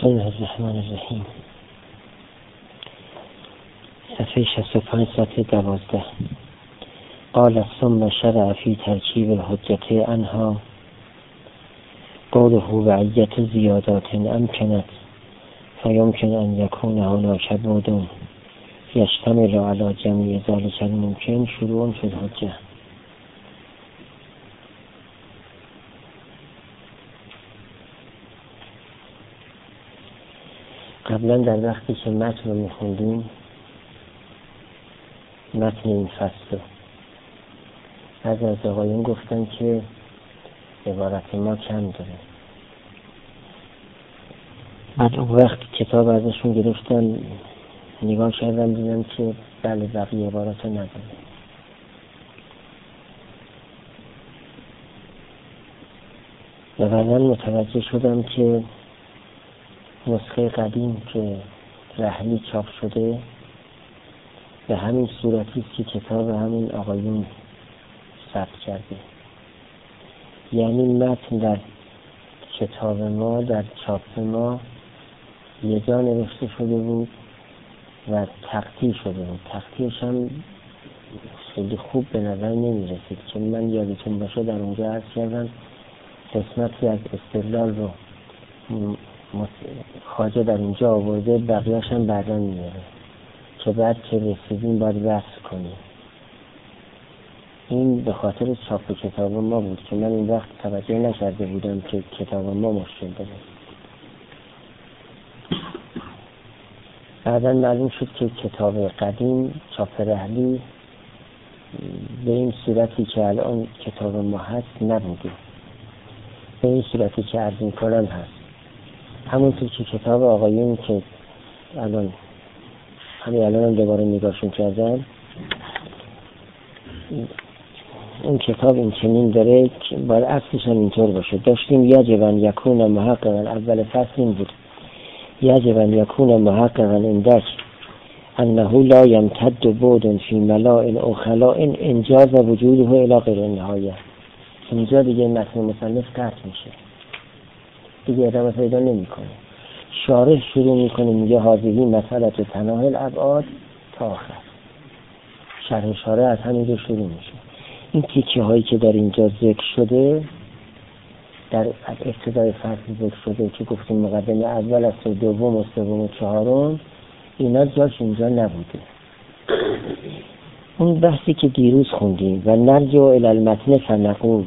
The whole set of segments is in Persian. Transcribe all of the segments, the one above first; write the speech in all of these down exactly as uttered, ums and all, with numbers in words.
بسم الله الرحمن الرحیم. صفحه شصت و پنج صفحه دوازده. قال ثم شرع فی ترکیب الحجة عنها قوله وعیت زیادات امکنت فیمکن ان یکون هناک بود یشتمل علی جمیع ذلک الممکن شروع فی الحجة. قبلا در وقتی که متن رو میخوندیم، متن این فصل از از آقایون گفتن که عبارت ما کم داره. بعد اون وقت کتاب ازشون گرفتن، نگاه کردم دیدم که بله بقیه عبارت رو نداره. و بعدا متوجه شدم که نسخه قدیم که رحلی چاپ شده به همین صورتی که کتاب همین آقایون ثبت کرده. یعنی متن در کتاب ما، در چاپ ما یه جا نوشته شده بود و تقطیع شده بود. تقطیعش هم خیلی خوب به نظر نمی رسید که من یادتون باشه در اونجا عرض کردم قسمتی از استدلال رو خواجه در اینجا آورده، بقیه‌اش هم بعدا میاره که بعد که رسیدیم باید وصل کنیم. این به خاطر چاپ کتاب ما بود که من این وقت توجه نکرده بودم که کتاب ما مشکل داره. بعدا معلوم شد که کتاب قدیم چاپ رحلی به این صورتی که الان کتاب ما هست نبوده، به این صورتی که عرض می‌کنم هست. همونطور که کتاب آقایون که الان همین الان هم دوباره نگاهشون کردم، این کتاب این چنین داره که باید اصلش هم اینطور باشه. داشتیم یجب ان یکون محققا، اول فصل این بود، یجب ان یکون محققا اندک انه لا یمتد بعد فی ملاء او خلاء انجاز وجوده الی غیر النهایه. اینجا دیگه متن مصنف قطع میشه، دیگه ادامه پیدا نمیکنه. شارح شروع میکنه میگه هذه مسئله تناهی الابعاد تا آخر. شرح شارح از همینجا شروع میشه. این تیکه هایی که در اینجا ذکر شده، در ابتدای فصل ذکر شده که گفتیم مقدمه اول است و دوم و سوم و چهارم، اینا جاش اینجا نبوده. اون بحثی که دیروز خوندیم و نرجع الی المتن فنقول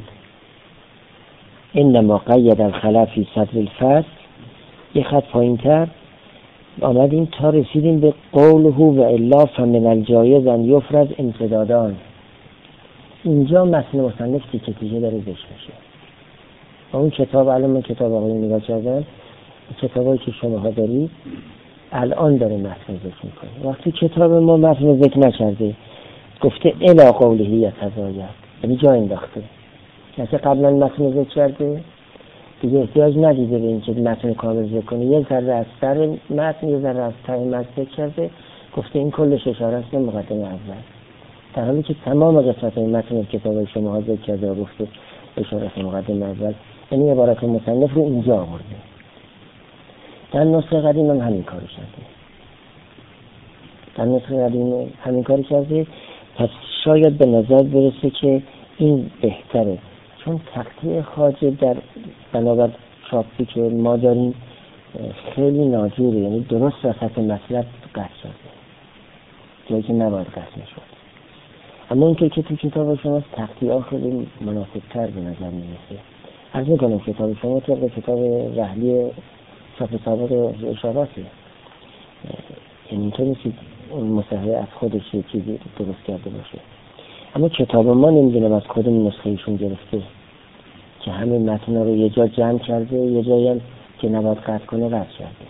انما قید الخلاف فی صدر الفصل، یه خط پایین تر آمدیم تا رسیدیم به قوله و الا فمن الجایز ان یفرض امتدادان. اینجا متن مصنف تیکه تیکه داره ذکر میشه. و اون کتاب الان من کتاب آقایون نگاه کردم، کتابایی که شماها دارید الان داره متن ذکر میکنه. وقتی کتاب ما متن ذکر نکرده، گفته الی قوله یتزاید، یعنی جا انداخته. مثلا قبلا متن ذکر کرده، دیگه احتیاج ندیده به این که متن کامل ذکر کنه. یه ذره از سر متن، یه ذره از ته متن ذکر کرده، گفته این کلش اشاره است به مقدمه اول، در حالی که تمام قسمت متن کتاب شما ذکر کرده و گفته اشاره به مقدمه اول. یعنی عبارت مصنف رو اینجا آورده. در نسخه قدیم هم همین کارو کرده. در نسخه قدیم همین کارو کرده. پس شاید به نظر برسه که این بهتره، چون تقطیع خواجه در بنابر چاپی که ما داریم خیلی ناجوره، یعنی درست وسط مطلب قطع شده جایی که نباید قطع میشد. اما این که تو کتاب شما تقطیع ها خیلی مناسب تر به نظر میرسه. عرض میکنم کتاب شما طبق کتاب رحلی چاپ سابق اشاراته، یعنی اینطور نیست اون مصحح از خودش یه چیزی درست کرده باشه. اما کتاب ما نمیدونم از کدوم نسخه ایشون گرفته که همه متن رو یه جا جمع کرده، یه جایی هم که نباید قطع کنه قطع کرده.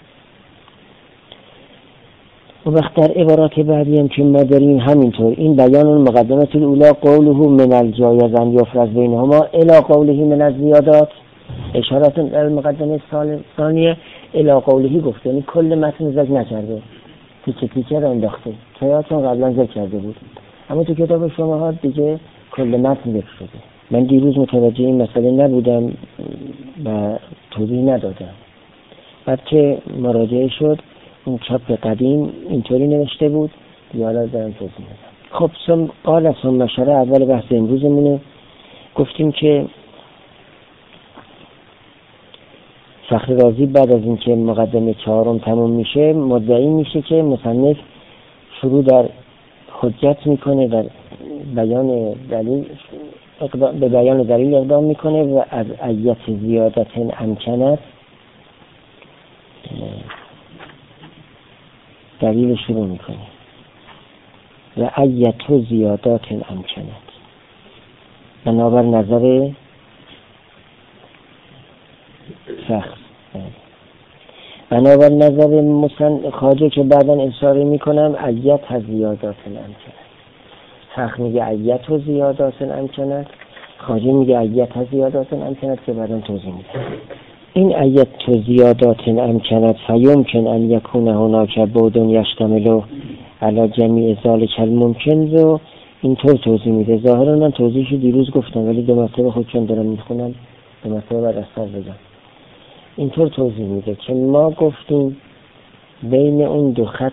و وقت در عبارات بعدی هم که ما داریم همینطور، این بیان المقدمه الاولی قوله من الجایز ان یفرض بینهما الی قوله من الزیادات اشارت المقدمه ثانیه الی قوله گفته، یعنی کل متن ذکر نکرده، تیکه تیکه رو انداخته چرا؟ چون قبلا ذکر کرده بود. اما تو کتاب شما ها دیگه کل متن ذکر شده. من دیروز متوجه این مسئله نبودم و توضیح ندادم. بعد که مراجعه شد اون چاپ قدیم اینطوری نوشته بود، دیالا دارم توضیح میدم. خب سم قال ثم شرع، اول بحث امروزمونه. گفتیم که فخر رازی بعد از اینکه مقدمه چهارم تموم میشه مدعی میشه که مصنف شروع در حجت میکنه، در بیان دلیل اقدام به بیان دلیل اقدام میکنه و از ایت زیادت امکنت دلیل شروع میکنه و ایت زیادات امکنت بنابر نظر فخر بنابر نظر مصنف خواجه که بعدا اشاره میکنم ایت از زیادات امکنت. فخر میگه ایت و زیادات امکنت، خواجه میگه ایت از زیادات امکنت که بعدا توضیح میده. این ایت و زیادات امکنت فیمکن ان یکون هناک بعد یشتمل علی جمیع ذلک الممکن رو اینطور توضیح میده. ظاهرا من توضیحشو دیروز گفتم ولی دو مرتبه خودشون دارم میخونم، دو مرتبه بعد از سر بگم. اینطور توضیح میده که ما گفتیم بین اون دو خط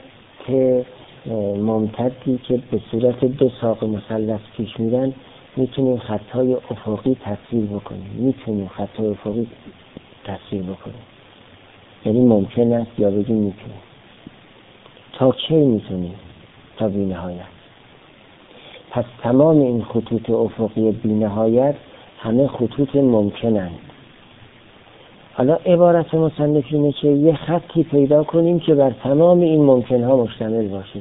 ممتدی که به صورت دو ساق مثلث پیش میرن میتونیم خطهای افقی تصویر بکنیم، میتونیم خطهای افقی تصویر بکنیم، یعنی ممکن است یا بگیم میتونیم. تا کی میتونیم؟ تا بی نهایت. پس تمام این خطوط افقی بی نهایت همه خطوط ممکنند. حالا عبارت مصنف اینه که یه خطی پیدا کنیم که بر تمام این ممکنها مشتمل باشه.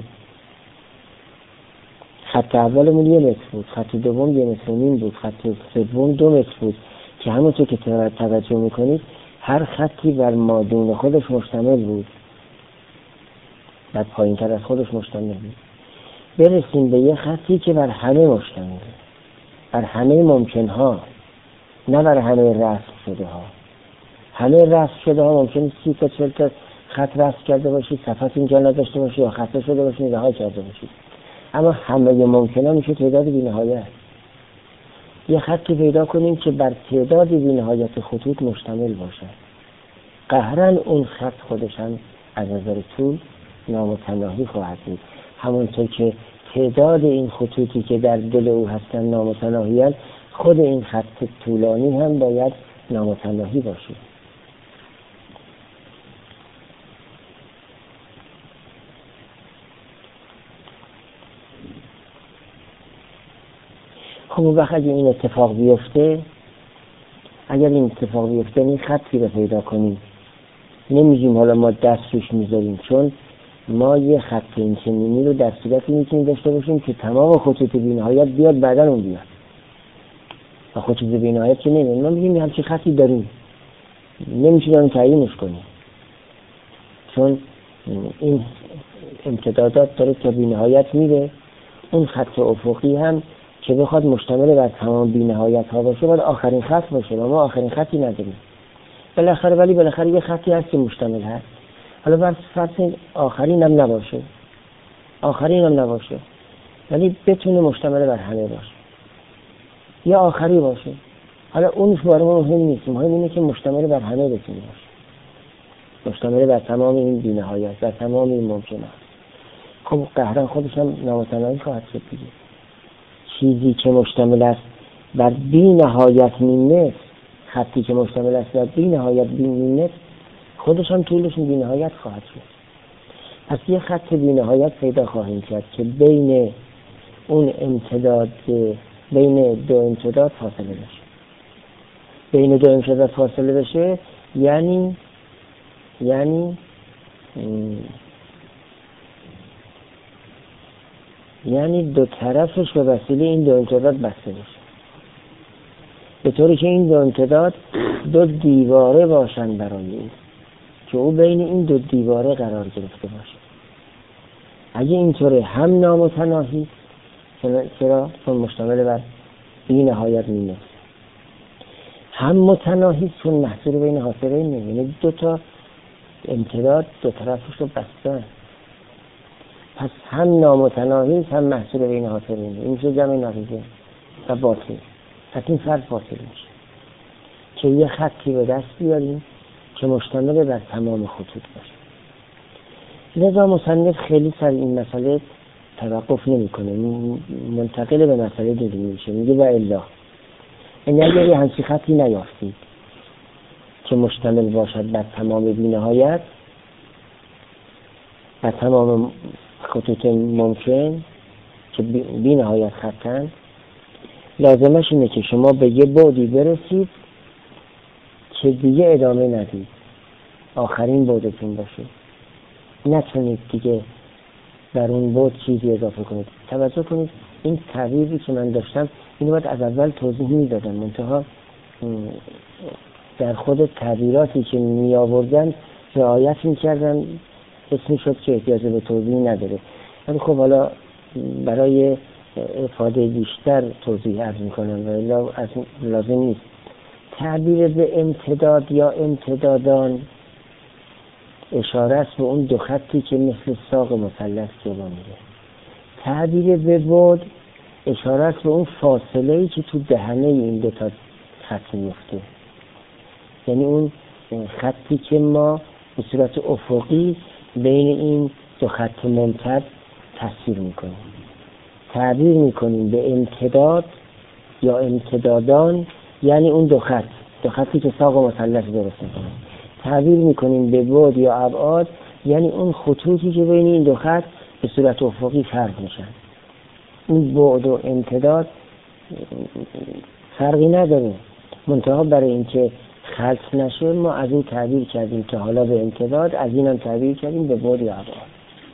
خط اولمون یه متر بود، خط دوم یه متر و نیم بود، خط سوم دو متر بود که همونطور که توجه میکنید هر خطی بر مادون خودش مشتمل بود، بعد پایین تر از خودش مشتمل بود. برسیم به یه خطی که بر همه مشتمل، بر همه ممکنها، نه بر همه رسم شده ها. همه رسم شده ها ممکنه سی تا چل تا خط رسم کرده باشید، صفحه اینجا نداشته باشید یا خط شده باشید رها کرده باشید، اما همه ممکنه میشه تعداد بی نهایت. یه خطی پیدا کنیم که بر تعداد بی نهایت خطوط مشتمل باشه. قهرن اون خط خودش هم از نظر طول نامتناهی خواهد بود، همونطور که تعداد این خطوطی که در دل او هستن نامتناهی هستن، خود این خط طولانی هم باید نامتناهی باشه. خب وقت اگه این اتفاق بیفته، اگر این اتفاق بیفته این خطی رو پیدا کنیم، نمیگیم حالا ما دست روش میذاریم، چون ما یه خط این چنینی رو در صورتی میتونیم داشته باشیم که تمام خطوط بی‌نهایت بیاد بعدن اون بیاد و خطوط بی‌نهایت که نمیم. ما میگیم همچی خطی داریم، نمیشه اون تعیینش کنیم چون این امتدادات داره تا بی‌نهایت میره. اون خط افقی هم که بخواد مشتمل بر تمام بی‌نهایت ها باشه باید آخرین خط باشه و ما آخرین خطی نداریم بالاخره، ولی بالاخره یه خطی هست که مشتمل هست. حالا بر فرض آخرین هم نباشه، آخرین هم نباشه ولی بتونه مشتمل بر همه باشه یا آخری باشه. حالا اونش برای ما مهم نیست، مهم اینه که مشتمل بر همه بتونه باشه، مشتمل بر تمام این بی‌نهایت، بر تمام این ممکنات. خب قهرن خودش هم نامتناهی خواهد شد دیگه. چیزی که مشتمل است بر بی نهایت مینت، خطی که مشتمل است بر بی نهایت بی مینت، خودش هم طولش بی نهایت خواهد شد. پس یه خط بی نهایت پیدا خواهیم کرد که بین اون امتداد، بین دو امتداد فاصله بشه. بین دو امتداد فاصله بشه یعنی یعنی یعنی دو طرفش به وسیله این دو امتداد بسته بشه، به طوری که این دو امتداد دو دیواره باشن برای این که او بین این دو دیواره قرار گرفته باشه. اگه اینطوره هم نامتناهی، چرا؟ چون مشتمل بر بی نهایت مینه، هم متناهی چون محصول بین حاصلین، یعنی دو تا امتداد دو طرفش رو بستن. پس هم نامتناهی هم محصول بین حاصلین، این میشه جمع نقیضه و باطل. پس این فرد باطل میشه که یه خطی به دست بیاریم که مشتمل بر تمام خطوط باشه. لذا مصنف خیلی سر این مسئله توقف نمی کنه، منتقل به مسئله دیگه میشه، میگه و الا، یعنی اگر یه همچین خطی نیافتید که مشتمل باشد بر تمام بی‌نهایت، بر تمام خطوط ممکن که بی‌نهایت خطن، لازمش اینه که شما به یه بعدی برسید که دیگه ادامه ندید، آخرین بعدتون باشه، نتونید دیگه در اون بعد چیزی اضافه کنید. توجه کنید این تعبیری که من داشتم اینو باید از اول توضیح میدادم، منتها در خود تعبیراتی که می آوردن رعایت میکردن، اسمی شد که احتیاج به توضیح نداره. ولی خب حالا برای افاده بیشتر توضیح عرض میکنم و لازم نیست. تعبیر به امتداد یا امتدادان اشاره است به اون دو خطی که مثل ساق مثلث جلو میره. تعبیر به بعد اشاره است به اون فاصله‌ای که تو دهنه این دو تا خط میفته، یعنی اون خطی که ما به صورت افقی بین این دو خط ممتد تصویر میکنیم. تعبیر میکنیم به امتداد یا امتدادان، یعنی اون دو خط، دو خطی که ساق و مثلث درست میکنه. تعبیر میکنیم به بعد یا ابعاد، یعنی اون خطوطی که بین این دو خط به صورت افقی فرق میشن. این بعد و امتداد فرقی نداره، منتها برای اینکه خلط نشه ما از این تعبیر کردیم که حالا به امتداد، از این هم تعبیر کردیم به بعد یا ابعاد.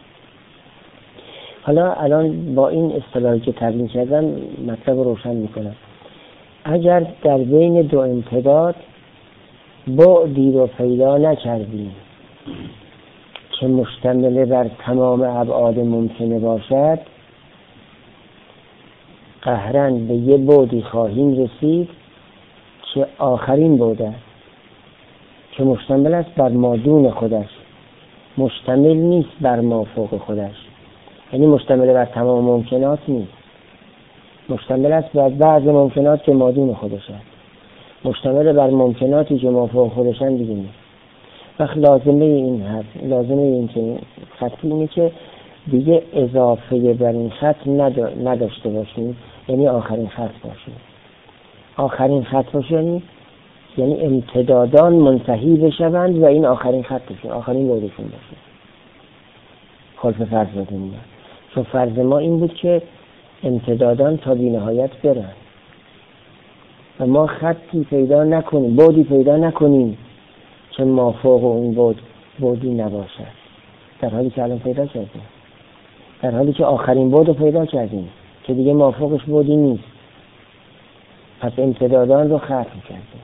حالا الان با این اصطلاحی که تعبیر کردم مطلب رو روشن میکنم. اگر در بین دو امتداد بعدی رو پیدا نکردیم که مشتمل بر تمام ابعاد ممکنه باشد، قهرن به یه بعدی خواهیم رسید که آخرین بعد است، که مشتمل است بر مادون خودش، مشتمل نیست بر ما فوق خودش، یعنی مشتمل بر تمام ممکنات نیست، مشتمل است بر بعض ممکنات که مادون خودش است، مشتمل بر ممکناتی که ما فوق خودشن دیگه نیست. وقت لازمه این هست، لازمه این که خطی اینه که دیگه اضافه بر این خط نداشته باشیم، یعنی آخرین خط باشیم. آخرین خط باشه یعنی یعنی امتدادان منتهی بشوند و این آخرین خط بشه، آخرین بعدشون باشه. خلف فرض بدونیم، چون فرض ما این بود که امتدادان تا بی نهایت برن و ما خطی پیدا نکنیم، بعدی پیدا نکنیم که مافوق اون بعد بعدی نباشد، در حالی که الان پیدا کردیم، در حالی که آخرین بعد رو پیدا کردیم که دیگه مافوقش بعدی نیست، پس امتدادان رو ختم کردیم.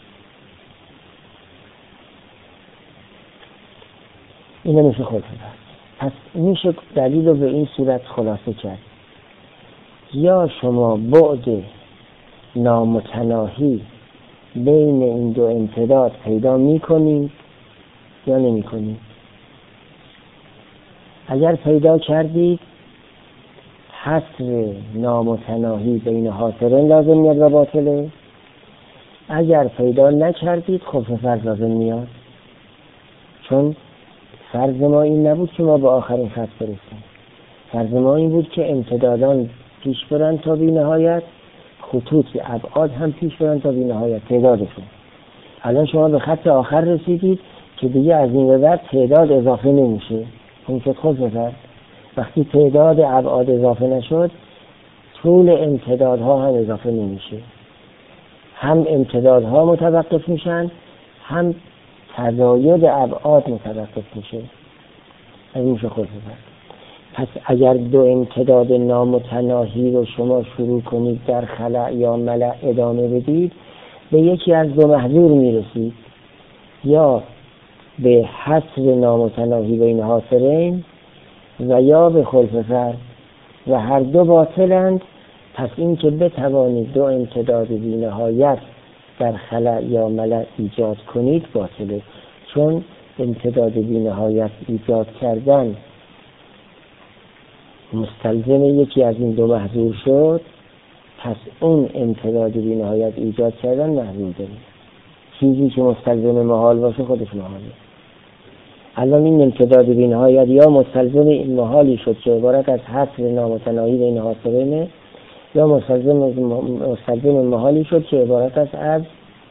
این میشه خلف فرض. پس میشه دلیل رو به این صورت خلاصه کرد: یا شما بعد نامتناهی بین این دو امتداد پیدا میکنید یا نمیکنید. اگر پیدا کردید حصر نامتناهی بین حاصرین لازم میاد و باطله، اگر پیدا نکردید خلف فرض لازم میاد، چون فرض ما این نبود که ما به آخرین خط برسیم. فرض ما این بود که امتدادان پیش برن تا بی نهایت، خطوط ابعاد هم پیش برن تا بی نهایت تعدادشون. الان شما به خط آخر رسیدید که دیگه از این به بعد تعداد اضافه نمیشه، اون شد خود بفرد. وقتی تعداد ابعاد اضافه نشد، طول امتدادها هم اضافه نمیشه، هم امتدادها متوقف میشن، هم تزاید ابعاد متوقف میشه، از این میشه خود بفرد. پس اگر دو امتداد نامتناهی رو شما شروع کنید در خلأ یا ملأ ادامه بدید، به یکی از دو محذور میرسید، یا به حصر نامتناهی بین حاصرین و یا به خلف فرض، و هر دو باطلند. پس این که بتوانید دو امتداد بی نهایت در خلأ یا ملأ ایجاد کنید باطله، چون امتداد بی نهایت ایجاد کردن مستلزم یکی از این دو محذور شد، پس اون امتداد بی نهایت ایجاد کردن محذور داریم. چیزی که مستلزم محال باشه خودش محاله. الان این امتداد بی نهایت یا مستلزم این محالی شد که عبارت از حصر نامتناهی بین حاصلین، یا مستلزم مستلزم محالی شد که عبارت است از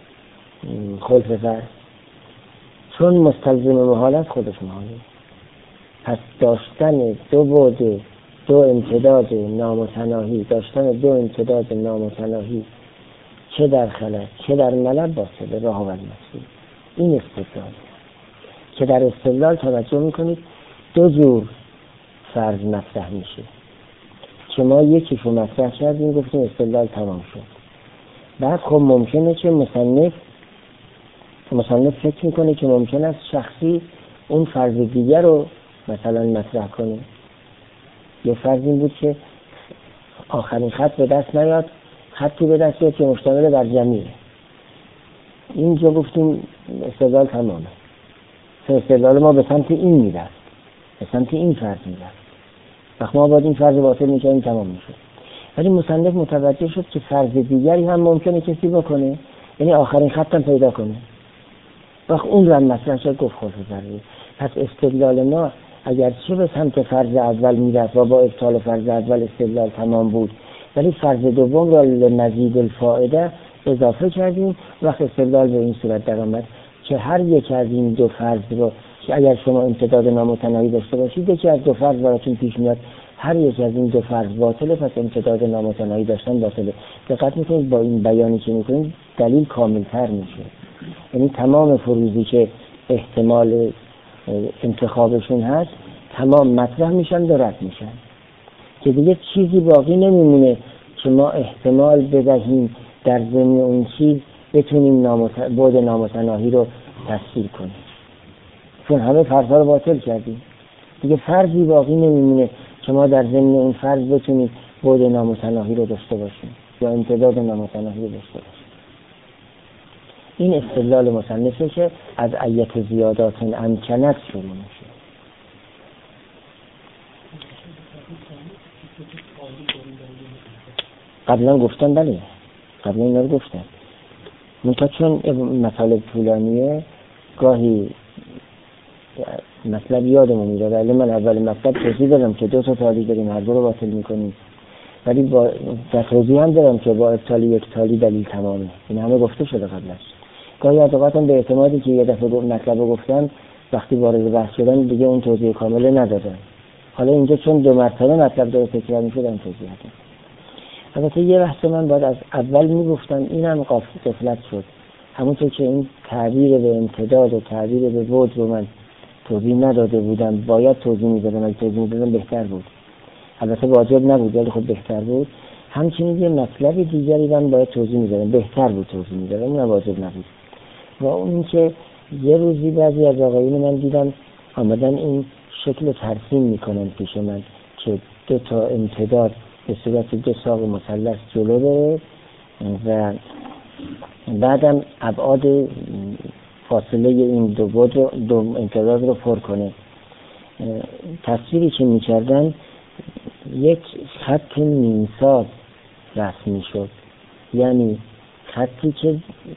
خلف فرض. چون مستلزم محال است خودش محاله. پس داشتن دو بعد، دو امتداد نامتناهی، داشتن دو امتداد نامتناهی چه در خلل چه در ملل باطله راه و مسئول. این استدلال که در استدلال توجه میکنید دو جور فرض مطرح میشه که ما یکیشو مطرح کردیم گفتیم استدلال تمام شد. بعد خب ممکنه که مصنف مصنف فکر میکنه که ممکن است شخصی اون فرض دیگر رو مثلا مطرح کنه. یه فرض این بود که آخرین خط به دست نیاد، خطی به دست بیاد که مشتمل بر جمعیه. اینجا گفتیم استدلال تمامه. استدلال ما به سمت این میرفت، به سمت این فرض میرفت. وقت ما باید این فرض باطل میکنیم تمام میشه. ولی مصنف متوجه شد که فرض دیگری هم ممکنه کسی بکنه، یعنی آخرین خط هم پیدا کنه. وقت اون رو هم مطرح شد گفت خود ضروری. پس استدلال ما اگر چه به سمت فرض اول میرفت و با ابطال فرض اول استدلال تمام بود، ولی فرض دوم را لمزید الفائده اضافه کردیم. وقت استدلال به این صورت در آمد که هر یک از این دو فرض رو که اگر شما امتداد نامتناهی داشته باشید یکی از دو فرض براتون پیش میاد، هر یک از این دو فرض باطله، پس امتداد نامتناهی داشتن باطله. دقت میکنید با این بیانی که میکنید دلیل کاملتر میشه. یعنی تمام فروضی که احتمال انتخابشون هست تمام مطرح میشن و رد میشن که دیگه چیزی باقی نمیمونه که ما احتمال بدهیم در ضمن اون چیز بتونیم نامت... بعد نامتناهی رو تفسیر کنیم، چون همه فرض‌ها رو باطل کردیم. دیگه فرضی باقی نمیمونه که ما در ضمن اون فرض بتونیم بعد نامتناهی رو داشته باشیم یا امتداد نامتناهی رو داشته باشیم. این استدلال مصنفه که از ایت زیادات امکنت شروع میشه. قبلا گفتن بله، قبلا اینا رو گفتن. منتها چون مطالب طولانیه گاهی مطلب یادمون میره، ولی من اول مطلب توضیح دادم که دو تا تالی داریم هر دو رو باطل میکنیم، ولی با در توضیح هم دارم که با ابطال یک تالی دلیل تمامه. این همه گفته شده قبلش. گاهی اوقاتم به اعتمادی که یه دفعه مطلب رو گفتم وقتی وارد بحث شدن دیگه اون توضیح کامل ندادم. حالا اینجا چون دو مرتبه مطلب داره تکرار میشه دارم توضیح دادم. البته یه بحث من باید از اول میگفتم، اینم غفلت شد. همونطور که این تعبیر به امتداد و تعبیر به بعد رو من توضیح نداده بودم، باید توضیح میدادم. اگه توضیح میدادم بهتر بود. البته واجب نبود ولی خب بهتر بود. همچنین یه مطلب دیگری من باید توضیح میدادم، بهتر بود توضیح میدادم، اونم واجب نبود. و اون که یه روزی بعضی از آقایون من دیدم آمدن این شکل ترسیم میکنن پیش من که دو تا امتداد به صورت دو ساق مثلث جلو بره و بعدم ابعاد فاصله این دو بعد رو دو امتداد رو پر کنه. تصویری که میکردن یک خط نیمساز رسم میشد، یعنی خطی که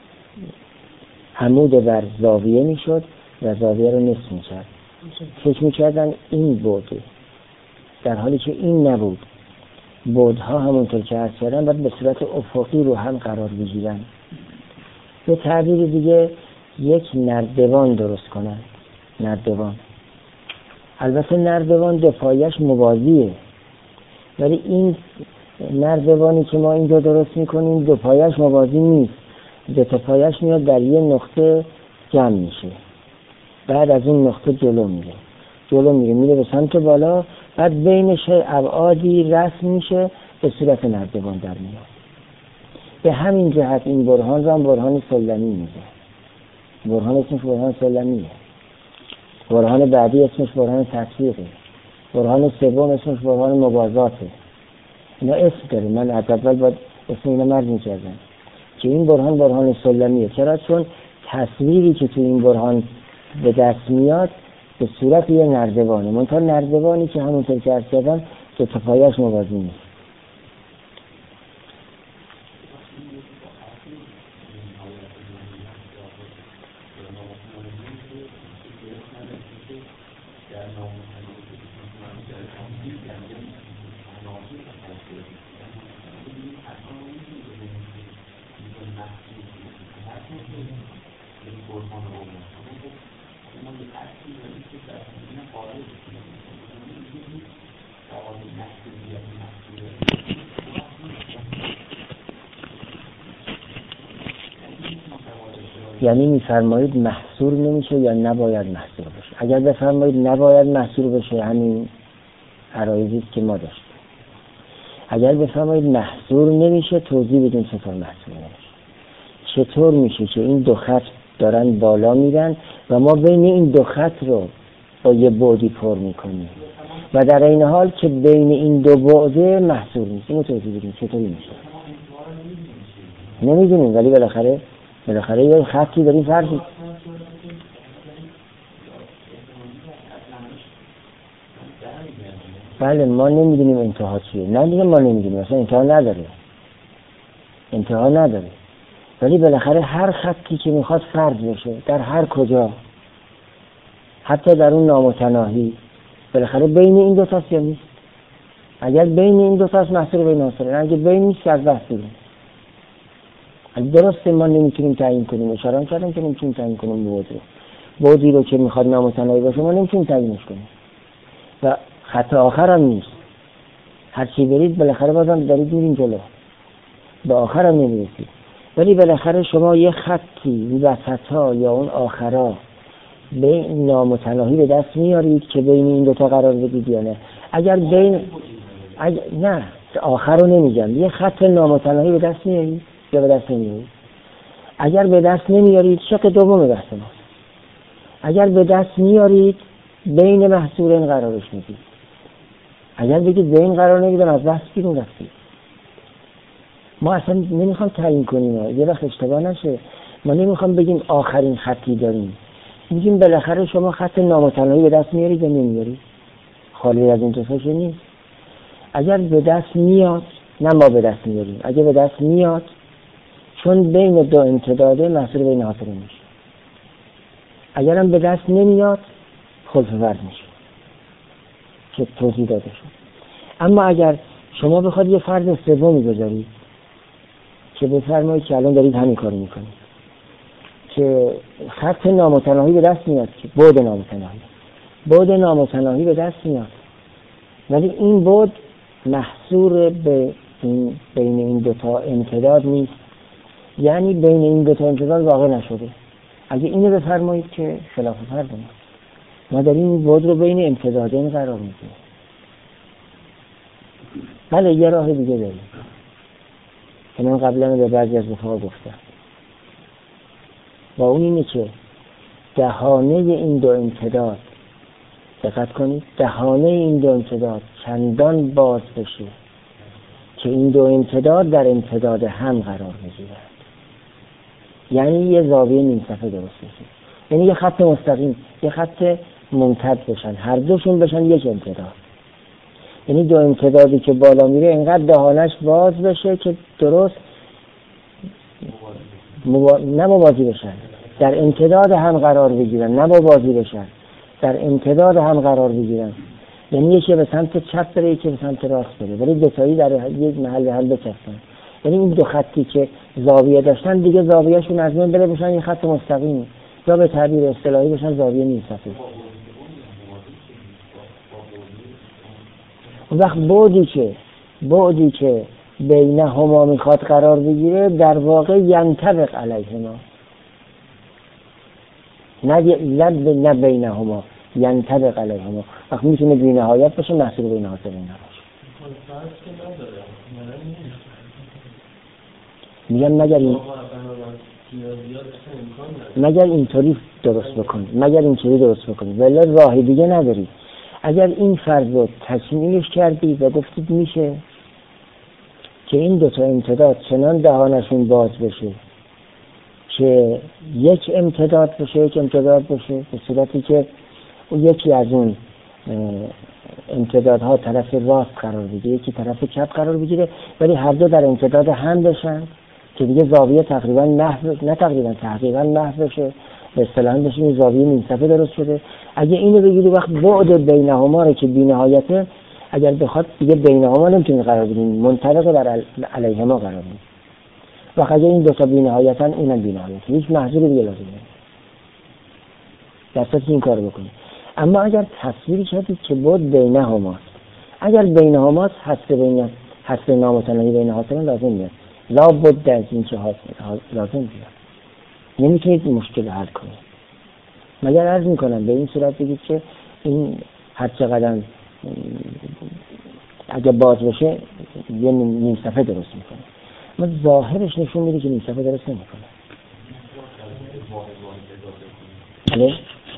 عمود بر زاویه میشد و زاویه رو نصف میکرد. فکر میکردن این بوده، در حالی که این نبود. بودها همونطور که عرض کردن باید به صورت افقی رو هم قرار بگیرن. به تعبیر دیگه یک نردبان درست کنن. نردبان، البته نردبان دو پایش موازیه، ولی این نردبانی که ما اینجا درست میکنیم دو پایش موازی نیست. دو تا پایش میاد در یه نقطه جمع میشه، بعد از اون نقطه جلو میره جلو میره میره به سمت بالا، بعد بینش ابعادی رسم میشه به صورت نردبان در میاد. به همین جهت این برهان را هم برهان سلمی میگه. برهان اسمش برهان سلمیه. برهان بعدی اسمش برهان تطبیقه. برهان سوم اسمش برهان مبازاته. اینا اسم داره، من از اول باید اسم اینا مرز میکردم که این برهان برهان سلمیه. چرا؟ چون تصویری که تو این برهان به دست میاد به صورت یه نردبانه، منتها نردبانی که همونطور که عرض کردم دو تا پایش موازی نیست. یعنی میفرمایید محصور نمیشه یا نباید محصور بشه؟ اگر بفرمایید نباید محصور بشه، همین عرایضی که ما داشتیم. اگر بفرمایید محصور نمیشه، توضیح بدین چطور محصور نمیشه. چطور میشه که این دو خط دارن بالا میرن و ما بین این دو خط رو با یه بعدی پر میکنیم و در این حال که بین این دو بعده محصور نیست؟ اینو توضیح بدین چطوری میشه. نمیدونیم، ولی بالاخره بالاخره یه خطی داریم فرضی. بله ما نمیدونیم انتها چیه. نه دیگه ما نمیدونیم، اصلا انتها نداره، انتها نداره. ولی بالاخره هر خطی که میخواد فرض بشه در هر کجا، حتی در اون نامتناهی، بالاخره بین این دو تاست یا نیست؟ اگر بین این دو تاست محصور بین آسره، اگر بین نیست از بحث بیرون. درسته ما نمیتونیم تعیین کنیم، اشاره کردم که نمیتونیم تعیین کنیم بعد رو. بعدی رو که میخواد نامتناهی باشه ما نمیتونیم تعیینش کنیم و خط آخر هم نیست. هر چی برید بالاخره بازم دارید میرین جلو، به آخر هم نمیرسید. ولی بالاخره شما یه خطی وسطا یا اون آخرا به نامتناهی به دست میارید که بین این دوتا قرار بدید یا نه. اگر بین اگر... نه آخر رو نمیگم، یه خط نامتناهی به دست میارید یا به دست نمیارید. اگر به دست نمیارید شق دوم بحث ماست. اگر به دست میارید بین محصورین قرارش میدید. اگر بگید بین قرار نمیدم از بحث بیرون رفتید. ما اصلا نمیخوام تعیین کنیم، یه وقت اشتباه نشه. ما نمیخوام بگیم آخرین خطی داریم، میگیم بالاخره شما خط نامتناهی به دست میارید یا نمیارید. خالی از این جفاش نیست. اگر به دست میاد، نه ما به دست میاریم، اگر به دست میاد چون بین دو امتداده محصور بین حاصل میشه. اگرم به دست نمیاد خلف فرض میشه که توضیح داده شد. اما اگر شما بخواد یه فرض سومی بذارید که بفرمایید که الان دارید همین کارو میکنید که خط نامتناهی به دست میاد، که بعد نامتناهی بعد نامتناهی به دست میاد، ولی این بعد محصور به این بین این دوتا امتداد نیست، یعنی بین این دوتا امتداد واقع نشده. اگه اینو بفرمایید که خلاف فرض نیست. ما داریم این بعد رو بین امتدادین قرار میدیم. بله یه راه دیگه داریم که من قبلا به بعضی از رفقا گفتم و اون اینه که دهانه این دو امتداد، دقت کنید، دهانه این دو امتداد چندان باز بشه که این دو امتداد در امتداد هم قرار میگیرند. یعنی یه زاویه نیم صفحه درست بشه، یعنی یه خط مستقیم یه خط ممتد بشن، هر دوشون بشن یک امتداد. یعنی دو امتدادی که بالا میره اینقدر دهانش باز بشه که درست مبا... نه موازی بشن، در امتداد هم قرار بگیرن، نه موازی بشن، در امتداد هم قرار بگیرن. یعنی یکی به سمت چپ بره یکی به سمت راست بره، ولی دوتایی در یک محل هم بچسبن. یعنی این دو خطی که زاویه داشتن دیگه زاویهشون از من بره بشن یه خط مستقیم، یا به تعبیر اصطلاحی بشن زاویه نیم صفحه. وقت بعدی که بعدی که بینهما میخواد قرار بگیره در واقع ینطبق علیهما، نه نه نه بینهما، ینطبق علیهما. وقت میتونه بی نهایت باشه، محصول بین حاصل نباشه. میگم مگر این مگر اینطوری درست بکنید، مگر اینطوری درست بکنید، ولی راه دیگه ندارید. اگر این فرض رو تکمیلش کردید و گفتید میشه که این دوتا امتداد چنان دهانشون باز بشه که یک امتداد بشه یک امتداد بشه به صورتی که یکی از اون امتدادها طرف راست قرار بگیره یکی طرف چپ قرار بگیره، ولی هر دو در امتداد هم بشن که دیگه زاویه تقریبا محو، نه تقریبا تقریبا محو بشه به اصطلاح بهش زاویه نیم صفحه درست شده. اگه اینو بگیری وقت بعد بینهما رو که بی‌نهایته، اگر بخواد دیگه بینهما نمیتونه قرار بدیم، منطبق بر علیهما قرار بدیم. وقت اگه این دو تا بی‌نهایتن اینم بی‌نهایته، هیچ محذوری دیگه لازم نیست درصد این کارو بکنی. اما اگر تصویری شدید که بعد بینهما، اگر بینهما هست بین هست نامتناهی بین حاصلان لازم نیست، لا بد از این که لازم نیست، نمیتونید این مشکل حل کنید. مگر عرض میکنم به این صورت بگید که این هر چقدر اگه باز بشه یه نیم صفحه درست میکنه، ما ظاهرش نشون میده که نیم صفحه درست نمیکنه. بله؟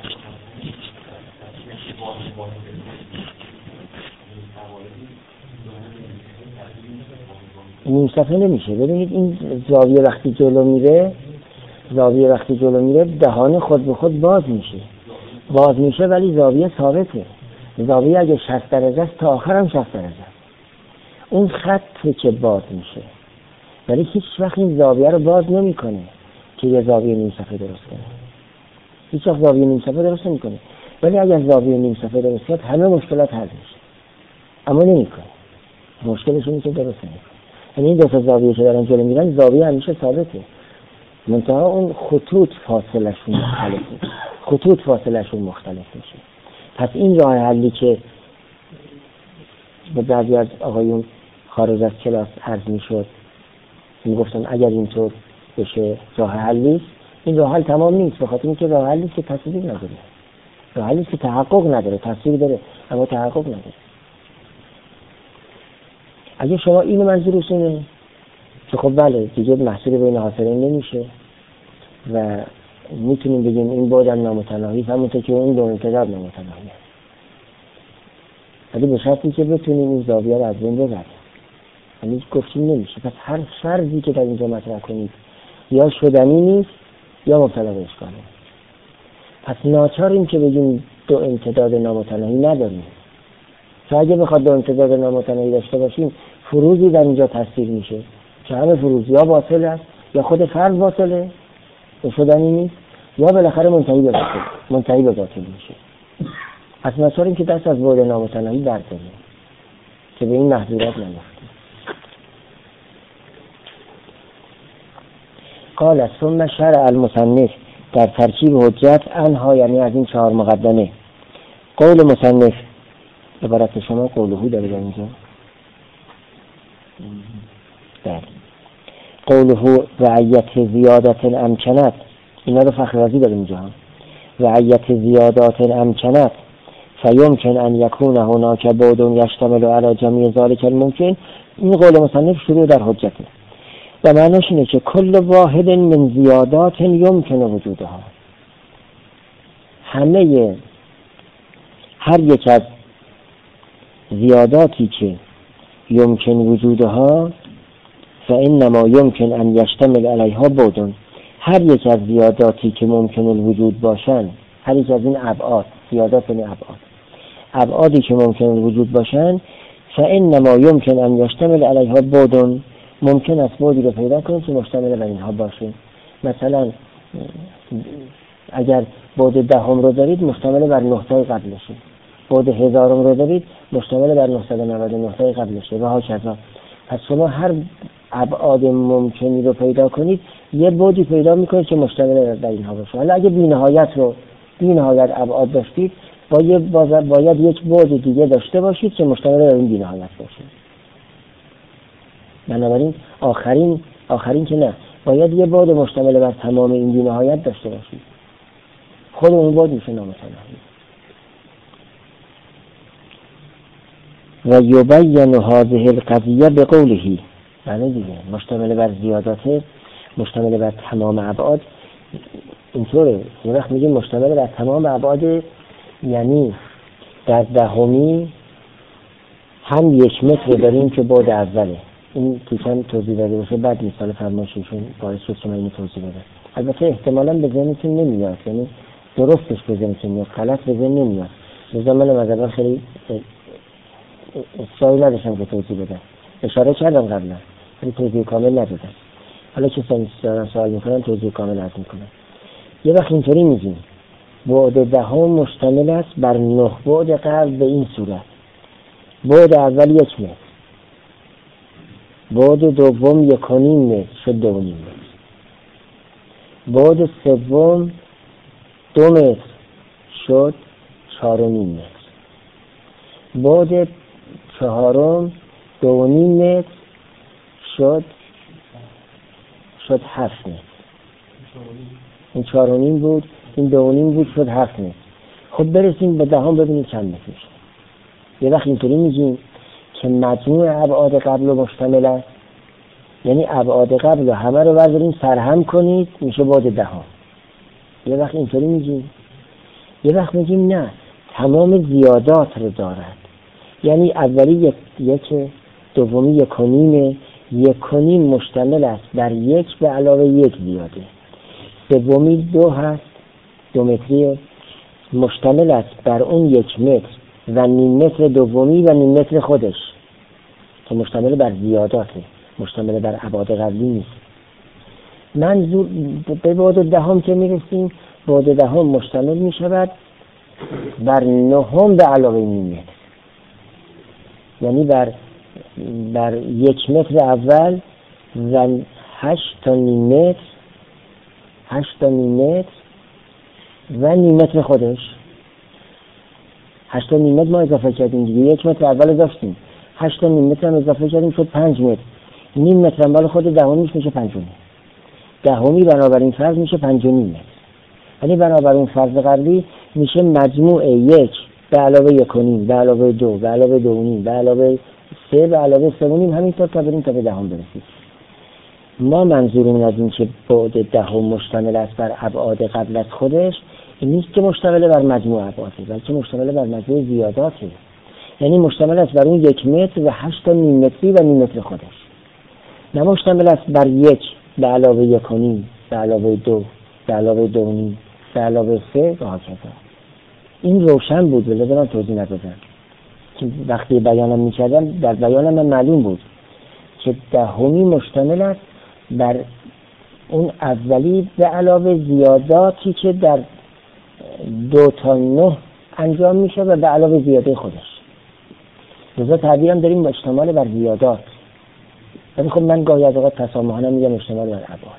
نیم صفحه نمیشه. ببینید این زاویه وقتی جلو میره، زاویه وقتی جلو میره دهان خود به خود باز میشه، باز میشه ولی زاویه ثابته. زاویه اگه شصت درجه است تا آخر هم شصت درجه است. اون خطی که باز میشه، ولی هیچ وقت این زاویه رو باز نمیکنه که یه زاویه نیم صفحه درست کنه. هیچ وقت زاویه نیم صفحه درست نمیکنه، ولی اگر زاویه نیم صفحه درست کنه همه مشکلات حل میشه. اما نمیکنه، مشکلش اینه که درست نمیکنه. یعنی این دو تا زاویه که دارن جلو میرن زاویه همیشه ثابته، منتها اون خطوط فاصلهشون مختلفه، خطوط فاصلهشون مختلف میشه. پس این راه حلی که به بعضی از آقایون خارج از کلاس عرض میشد، میگفتن اگر اینطور بشه راه حلی، این راه حل تمام نیست، به خاطر اینکه راه حلی که تصویر نداره، راه حلی که تحقق نداره، تصویر داره اما تحقق نداره. اگه شما اینو منظورتونه که خب بله دیگه محصول بین حاصلین نمیشه و میتونیم بگیم این بعدم نامتناهی، همونطور که اون دو امتداد نامتناهی، ولی به شرطی که بتونیم این زاویه رو از بین ببریم. یعنی گفتیم نمیشه. پس هر فرضی که در اینجا مطرح کنید یا شدنی نیست یا مبتلا به اشکاله. پس ناچاریم که بگیم دو امتداد نامتناهی نداریم. تا اگه بخواد دو امتداد نامتناهی داشته باشیم فروزی در اینجا تصدیق میشه که همه فروز یا باطل است یا خود فرض باطله و شدنی نیست یا بالاخره منتهی به باطل منتهی به باطل میشه. پس ناچاریم که دست از بعد نامتناهی برداریم که به این محظورات نیفتیم. قال ثم شرع المصنف در ترکیب حجت انها، یعنی از این چهار مقدمه. قول مصنف عبارت شما قولهو داره در اینجا در قولهو رعیت زیادت امکنت، اینا رو فخرازی داره اینجا، رعیت زیادات امکنت فیمکن ان یکون هناک بعد یشتمل علی جمیع ذلک الممکن. این قول مصنف شروع در حجته و معنیش اینه که کل واحد من زیادات یمکن وجودها، همه هر یک از زیاداتی که یمکن وجودها فانما یمکن ان یشتمل علیها بعد، هر یک از زیاداتی که ممکن الوجود باشن، هر یک از این ابعاد، زیادات یعنی ابعاد، ابعادی که ممکن الوجود باشن فانما یمکن ان یشتمل علیها بعد، ممکن است بعدی رو پیدا کنیم که مشتمل بر اینها باشه. مثلا اگر بعد دهم رو دارید مشتمل بر نقطه قبلشه، بعد هزارم رو دارید مشتمل بر نهصد و نود و نه قبلشه و هاکذا. پس شما هر ابعاد ممکنی رو پیدا کنید یه بعدی پیدا میکنید که مشتمل بر اینها باشه. حالا اگه بی‌نهایت رو بی‌نهایت ابعاد داشتید باید باید یک بعد دیگه داشته باشید که مشتمل بر این بی‌نهایت باشه. بنابراین آخرین آخرین که نه، باید یه بعد مشتمل بر تمام این بی‌نهایت داشته باشید. خود اون بعد میشه نامتناهی. و یبین هذه القضیه بقوله، بله دیگه مشتمل بر زیادات، مشتمل بر تمام ابعاد اینطوره. یه وقت میگیم مشتمل بر تمام ابعاد، یعنی در دهمی هم یک متر داریم که بعد اوله. این توشن توضیح داده باشه بعد مثال فرمایششون باعث شد که من اینو توضیح بدم. البته احتمالاً به ذهنتون نمیاد، یعنی درستش به ذهنتون میاد، غلط به ذهن نمیاد. لذا من مثلا خیلی اصراری نداشتم که توضیح بدم، اشاره کردم قبلا ولی توضیح کامل ندادم. حالا که سوال میکنن توضیح کامل عرض میکنم. یه وقت اینطوری میگیم بعد دهم مشتمل است بر نه بعد قبل به این صورت: بعد اول یک متر، بعد دوم یک و نیم متر شد دو و نیم متر، بعد سوم دو متر شد چهار و نیم متر، بعد چهارم دو و نیم متر شد شد هفت متر. این چهار و نیم بود، این دو و نیم بود، شد هفت متر. خب برسیم به دهم ببینید چند متر میشه. یه وقت اینطوری میگیم که مجموع ابعاد قبل و مشتمل است، یعنی ابعاد قبل و همه رو برداریم سرهم کنید میشه بعد دهم. یه وقت اینطوری میگیم. یه وقت میگیم نه، تمام زیادات رو دارد، یعنی اولی یک یک دومی یک و نیمه، یک و نیم مشتمل است بر یک به علاوه یک زیاده، سومی دو هست، دو متری مشتمل است بر اون یک متر و نیم متر دومی و نیم متر خودش که مشتمل بر زیاداته، مشتمل بر ابعاد قبلی نیست. منظور به بعد دهم که میرسیم، بعد دهم مشتمل میشود بر نهم به علاوه نیم متر، یعنی بر بر یک متر اول و هشت تا نیم متر هشت تا نیم متر و نیم متر خودش. هشت تا نیم متر ما اضافه کردیم دیگه، یک متر اول داشتیم، هشت تا نیم متر هم اضافه کردیم شد پنج متر، نیم متر هم بالا خود دهمیش میشه پنج و نیم، دهمی بنابراین فرض میشه پنج و نیم متر، یعنی بنابراین فرض قبلی میشه مجموع یک به علاوه یک و نیم به علاوه دو به علاوه دو و نیم به علاوه سه به علاوه سه و نیم، همینطور تا بریم تا به دهم برسیم. ما منظورمون از این که بعد دهم مشتمل است بر ابعاد قبل از خودش این نیست که مشتمل بر مجموع ابعاده، بلکه مشتمل بر مجموع زیاداته، یعنی مشتمل است بر اون یک متر و هشت تا نیم متری و نیم متر خودش، نه مشتمل است بر یک به علاوه یک و نیم به علاوه دو به علاوه دو و نیم به علاوه سه و هکذا. این روشن بود ولی من توضیح ندادم که وقتی بیانم میکردم در بیانم من معلوم بود که دهمی مشتمل است بر اون اولی به علاوه زیاداتی که در دو تا نه انجام میشه و به علاوه زیاده خودش. لذا تعبیرم داریم با اشتمال بر زیادات، ولی خب من گاهی از اوقات تسامحانه میگم اشتمال بر ابعاد.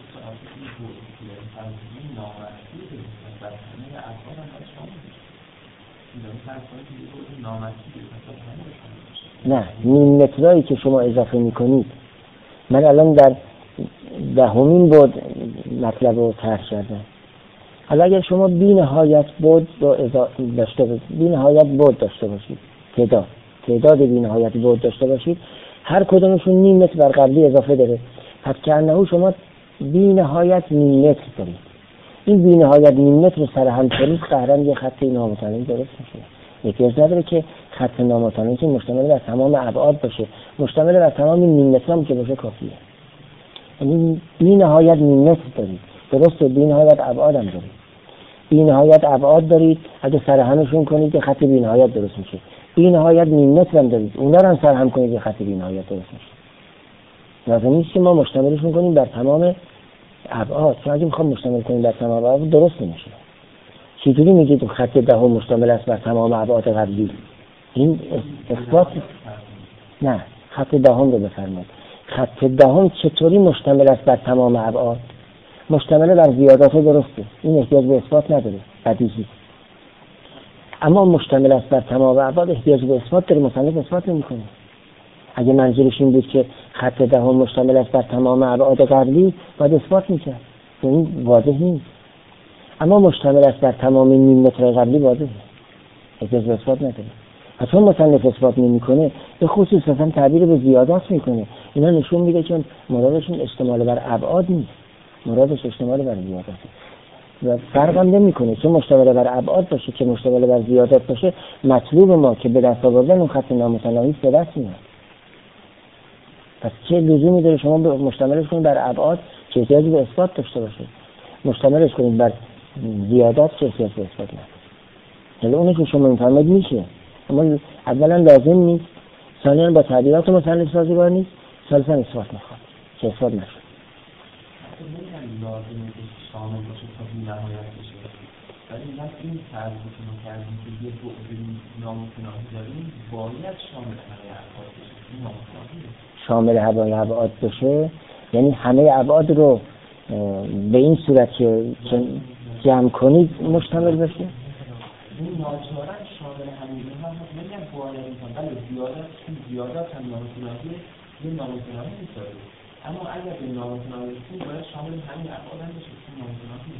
نه، نیم مترایی که شما اضافه میکنید، من الان در دهمین بعد مطلب رو طرح کردم. حالا اگر شما بی نهایت بعد داشته باشید، بی نهایت بعد داشته باشید، تعداد تعداد بی نهایت بعد داشته باشید، هر کدومشون نیم متر بر قبلی اضافه داره، پس کأنه شما بی نهایت نیم متر دارید. این بی نهایت نیم متر سر هم کنید قهرن یه خط نامتناهی درست میشه. احتیاج نداره که خط نامتناهی که مشتمل بر تمام ابعاد باشه، مشتمل بر تمام نیم متر هم که باشه کافیه. یعنی بی نهایت نیم متر دارید، درسته، بی نهایت ابعاد هم دارید، بی نهایت ابعاد دارید، اگه سر همشون کنید یه خط بی نهایت درست میشه. بی نهایت نیم متر هم دارید، اونا رو هم سر هم کنید یه خط بی نهایت درست میشه. لازم نیست که ما مشتملشون کنیم بر تمام ابعاد، چون اگه میخوام مشتمل کنیم بر تمام ابعاد درست نمیشه. چطوری میگید خط دهم مشتمل است بر تمام ابعاد قبلی؟ این اثبات نه، خط دهم رو بفرمایید. خط دهم چطوری مشتمل است بر تمام ابعاد؟ مشتمل بر زیادات درسته، این احتیاج به اثبات نداره، بدیهی. اما مشتمل است بر تمام ابعاد احتیاج به اثبات داره، مصنف اثبات نمیکنه. اگه منظورش این بود که خط دهم مشتمل است بر تمام ابعاد قبلی باید اثبات میکرد، این واضح نیست. اما مشتمل است بر تمام نیم متر قبلی واضحه، احتیاج به اثبات نداره. چون مصنف اثبات نمیکنه به خصوص مثلا تعبیر به زیادات میکنه، اینا نشون میده که مرادشون اشتمال بر ابعاد نیست، مرادش اشتمال بر زیادات و فرق هم نمیکنه چه مشتمل بر ابعاد باشه که مشتمل بر زیادات باشه. مطلوب ما که به دست آوردن اون خط نامتناهی به دست میاد. پس چه لزومی داره شما مشتملش کنید بر ابعاد که احتیاجی به اثبات داشته باشه، مشتملش کنید بر زیادات که احتیاج به اثبات نداره. یعنی اونی که شما میفهمید میشه، اما اولا لازم نیست، ثانیاً با تعبیرات مصنف سازگار نیست، ثالثاً اثبات میخواد که اثبات نشه. شامل باشه تا بی نهایت بشه. ولی وقتی این تعریفی که ما کردیم که یه بعد نامتناهی داریم باید شامل همه ابعاد بشه. این نامتناهیه. شامل همه ابعاد بشه یعنی همه ابعاد رو به این صورت که جمع کنید مشتمل بشه. این ناچارن شامل همین هم نمیگم باید میکنم ولی زیادت زیادت هم نامتناهیه یه نامتناهی میساره. اما اگر به نامتناهی بسید باید شامل همین ابعاد هم بشه. این نامتناهیه.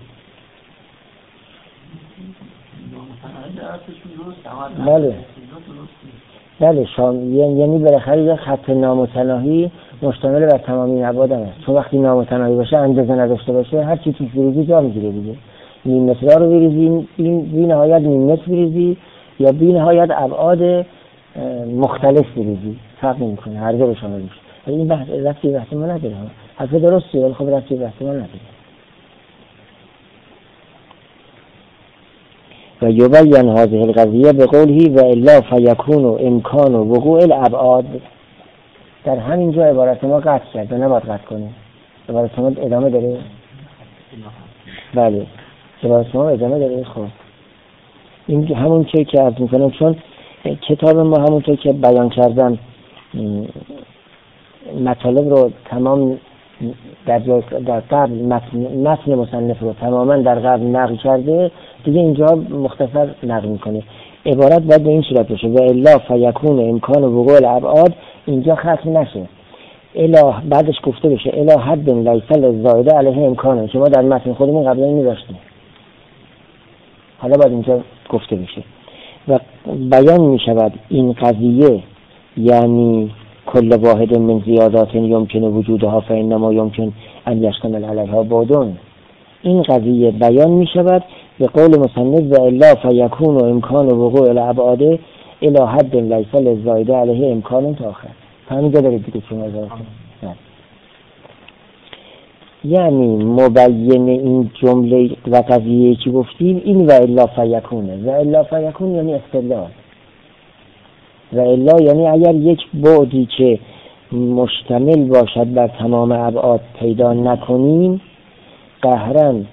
بله بله شام یعنی بالاخره یک خط نامتناهی مشتمل بر تمامی ابعاد است. چون وقتی نامتناهی باشه اندازه نداشته باشه هر چی توش بریزی جا میگیره دیگه. نیم متر رو بریزی بی نهایت نیم متر بریزی یا بی نهایت ابعاد مختلف بریزی فرق نمیکنه هر دو شامل میشه. ولی این بحث رفتی بحث ما نداره. حرف درسته ولی خب رفتی بحث ما نداره. و یبین هذه القضیه بقوله و الا فیکون امکان وقوع الابعاد. در همین جا عبارت ما قطع کرد و نباید قطع کنیم. عبارت ما ادامه داره؟ بله عبارت ما ادامه داره. خب این همون چیزی که عرض میکنم چون کتاب ما همونطور که بیان کردم مطالب رو تمام در در قبل متن, متن مصنف رو تماما در قبل نقل کرده دیگه اینجا مختصر نقل میکنه. عبارت باید به این صورت بشه و الا فیکون امکان وقوع الابعاد اینجا ختم نشه الا بعدش گفته بشه الا حد لیس للزائده علیه امکانه که ما در متن خودمون قبلا می‌داشتیم. حالا باید اینجا گفته بشه و بیان میشود این قضیه یعنی کل واحد من زیادات یمکن وجودها فانما یمکن ان یشتمل علیها بعدون. این قضیه بیان میشود به قول مصنف و الا فیکون امکان وقوع الابعاد الی حد لیس للزائده علیه امکان تا آخر. همینجا دارید دیگه چون ازار یعنی مبین این جمله و قضیه که گفتیم این و الا فیکونه. و الا فیکون یعنی استدلال و الا یعنی اگر یک بعدی که مشتمل باشد بر تمام ابعاد پیدا نکنیم قهرن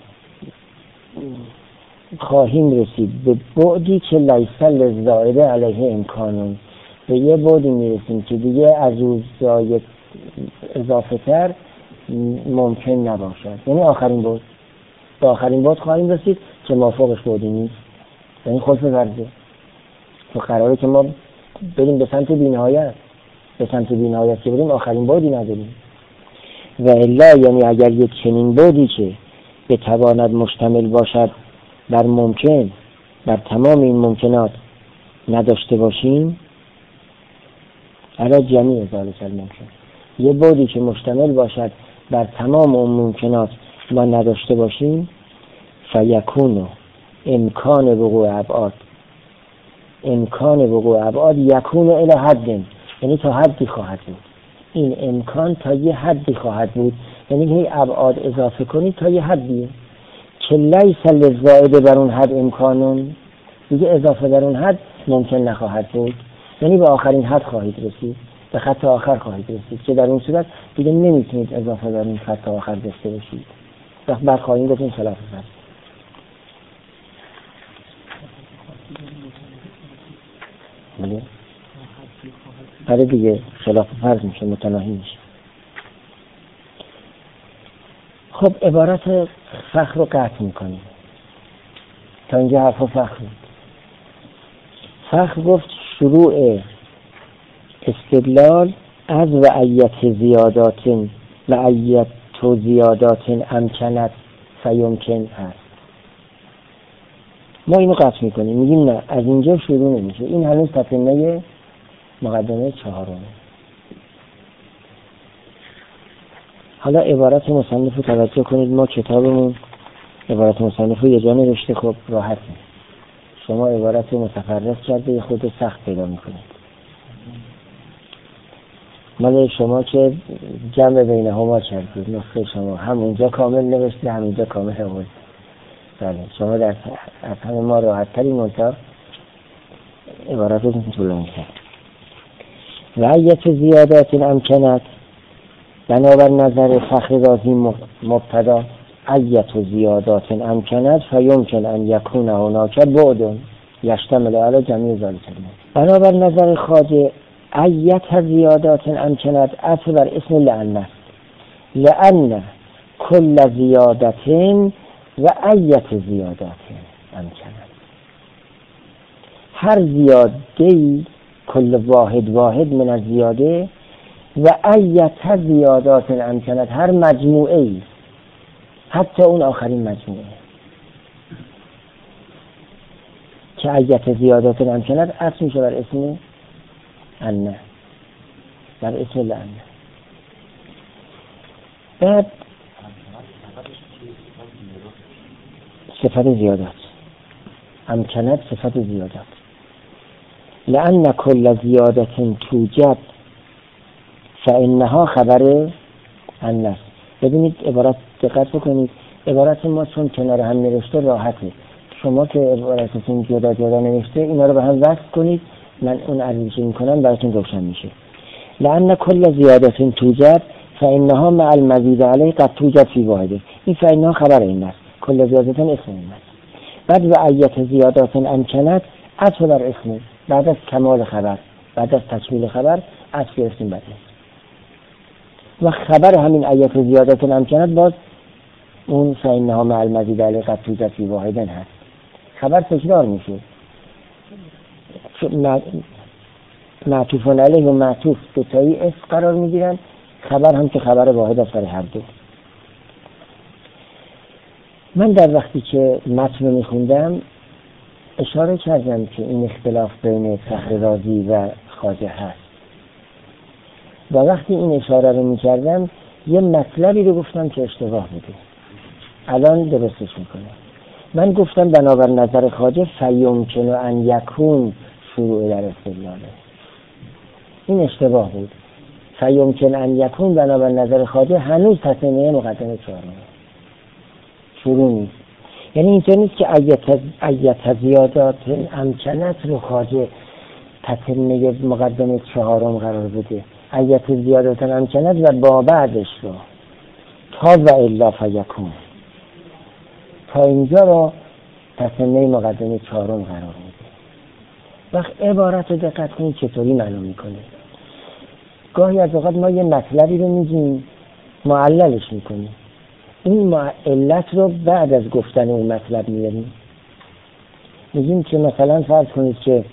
خواهیم رسید به بعدی که لیس للزائده علیه امکانون. به یه بعدی میرسیم که دیگه از اون زاید اضافه تر ممکن نباشد. یعنی آخرین بعد به آخرین بعد خواهیم رسید که مافوقش بعدی نیست. یعنی خلف ورزه تو قراره که ما بریم به سمت بی‌نهایت به سمت بی‌نهایت که بریم آخرین بعدی نداریم. و الا یعنی اگر یک چنین بعدی که بتواند مشتمل باشد بر ممکن بر تمام این ممکنات نداشته باشیم علی جمیع ذالک الممکن. یه بعدی که مشتمل باشد بر تمام اون ممکنات ما نداشته باشیم فیکون امکان وقوع ابعاد امکان وقوع ابعاد یکون الی حد یعنی تا حدی خواهد بود. این امکان تا یه حدی خواهد بود یعنی هی ابعاد اضافه کنید تا یه حدیه که لیس للزائده بر اون حد امکانون دیگه اضافه بر اون حد ممکن نخواهد بود. یعنی به آخرین حد خواهید رسید به خط آخر خواهید رسید که در اون صورت دیگه نمیتونید اضافه بر این خط آخر داشته باشید. وقت بعد خواهیم گفتیم خلاف فرض. بله آره دیگه خلاف فرض میشه متناهی میشه. خب عبارت فخر رو قطع میکنیم تا اینجا حرف فخر بود. فخر گفت شروع استدلال از و ایت زیادات و ایت تو زیادات امکنت فیمکن هست. ما اینو قطع میکنیم میگیم نه از اینجا شروع نمیشه. این هنوز تتمه مقدمه چهارمه. حالا عبارت مصنف رو توجه کنید. ما کتابمون عبارت مصنف رو یه جا نوشته خب راحت نیست. شما عبارت رو متفرق کرده خود سخت پیدا میکنید. مال شما که جمع بین هما کردید نسخه شما هم اونجا کامل نوشته هم اینجا کامل بود. بله شما در از همه ما راحت تری منطقه عبارت رو طولانی کرد. و ایت زیادات امکنت بنابر نظر فخر رازی مبتدا ایت زیادات امکنت فیمکن ان یکون هناک بعد یشتمل علی جمیع ذلک. بنابر نظر خواجه ایت زیادات امکنت عطف بر اسم لأن، لأن کل زیادت و ایت زیادات امکنت، هر زیاده کل واحد واحد من از زیاده و ایت زیادات امکنت، هر مجموعه ای حتی اون آخرین مجموعه که ایت زیادات امکنت عطف میشه بر اسم ان، بر اسم لأن. بعد صفت زیادات امکنت، صفت زیادات لأن کل زیادت توجد فإنها خبر ان است. ببینید عبارت دقت بکنید، عبارت ما چون کنار هم نوشته راحته، شما که عبارتتون جدا جدا نوشته اینا رو به هم وصل کنید، من اون عرضی میکنم براتون روشن میشه. لأن کل زیادت توجد فإنها مع المزید علیه قد توجد فی واحده، این فإنها خبر این است، کل زیادت اسم این است. بعد و ایت زیادات امکنت عطف بر اسم، بعد از کمال خبر، بعد از تکمیل خبر عطف اسم بعد و خبر همین ایت زیادات امکنت باز اون فإنها مع المزید علیه قد توجد فی واحده هست. خبر تکرار میشه، معطوف علیه و معطوف دوتایی اسم قرار میگیرن، خبر هم که خبر واحد است برای هر دو. من در وقتی که متن میخوندم اشاره کردم که این اختلاف بین فخر رازی و خواجه هست و وقتی این اشاره رو میکردم یه مطلبی رو گفتم که اشتباه بوده، الان درستش میکنم. من گفتم بنابر نظر خواجه فیمکن ان یکون شروع در استدلاله، این اشتباه بود. فیمکن ان یکون بنابر نظر خواجه هنوز تسمیه مقدمه چهارم شروع نیست، یعنی اینطور نیست که ایت ایت زیادات امکنت رو خواجه تسمیه مقدمه چهارم قرار بده، ایت زیادات امکنت و با بعدش رو تا و الا فیکون تا اینجا رو تسمیه مقدمه چهارم قرار میده. وقت عبارت رو دقت کنید چطوری معلوم میکنه. گاهی از اوقات ما یه مطلبی رو میگیم معللش میکنیم، این علت رو بعد از گفتن اون مطلب میاریم. میگیم که مثلا فرض کنید که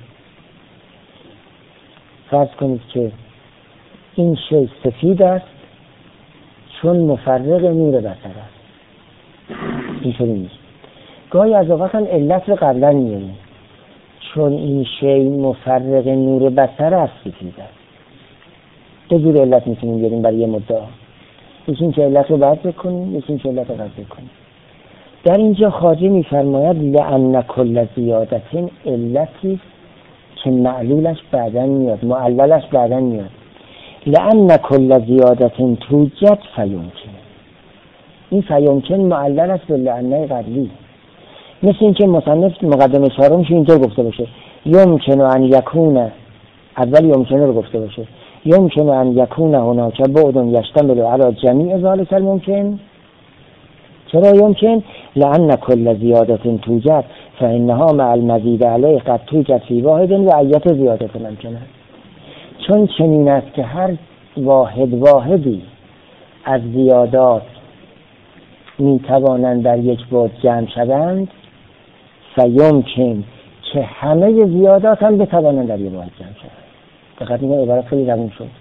فرض کنید که این شی سفید است چون مفرق نور بصر است، اینطوری نیست. گاهی از اوقات هم علت رو قبلا میاریم، چون این شی مفرق نور بصر است سفید است. دو جور علت میتونیم بیاریم برای یه مدعا، یکی این که علت رو بعد بکنیم، یکی این که علت رو بعد بکنیم. در اینجا خواجه میفرماید لأن کل زیادت علتی که معلولش بعدن میاد، معللش بعدن میاد. لأن کل زیادت توجد فیمکن، این فیمکن معلل است به لأنه قبلی، مثل این که مصنف مقدمه چهارمش اینطور گفته باشه یمکن ان یکون، اول یمکن رو گفته باشه یمکن ان یکون هناک بعد یشتمل علی جمیع ذلک الممکن. چرا یمکن؟ لأن کل زیادت توجد فإنها مع المزید علیه قد توجد فی واحد و ایت زیادت ممکنه، چون چنین است که هر واحد واحدی از زیادات میتوانند در یک بعد جمع شوند، فیمکن که همه زیادات هم بتوانند در یک واحد جمع شوند. فقط این عبارت خیلی روون شد،